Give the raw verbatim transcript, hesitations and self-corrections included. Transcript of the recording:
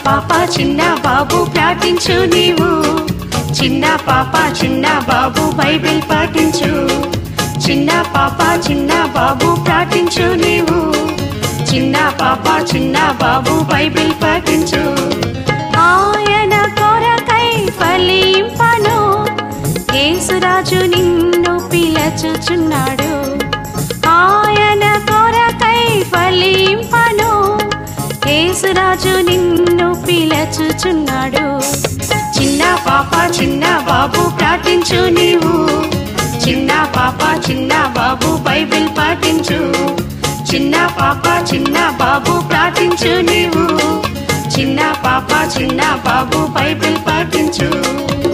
పాప చిన్న బాబు ప్రార్థించు నీవు, చిన్న పాప చిన్న బాబు బైబిల్ పాటించు, చిన్న పాప చిన్న బాబు ప్రార్థించు నీవు, చిన్న పాప చిన్న బాబు బైబిల్ పాటించు. ఆయన కొరకై ఫలింపను యేసురాజు నిన్ను పిలచుచున్నాడు, ఆయన కొరకై ఫలింపను యేసురాజు నిన్ను పిలచుచున్నాడు. చిన్న పాప చిన్న బాబు ప్రార్థించు నీవు, చిన్న పాప చిన్న బాబు బైబిల్ పాటించు, చిన్న పాప చిన్న బాబు ప్రార్థించు నీవు, చిన్న పాప చిన్న బాబు బైబిల్ పాటించు.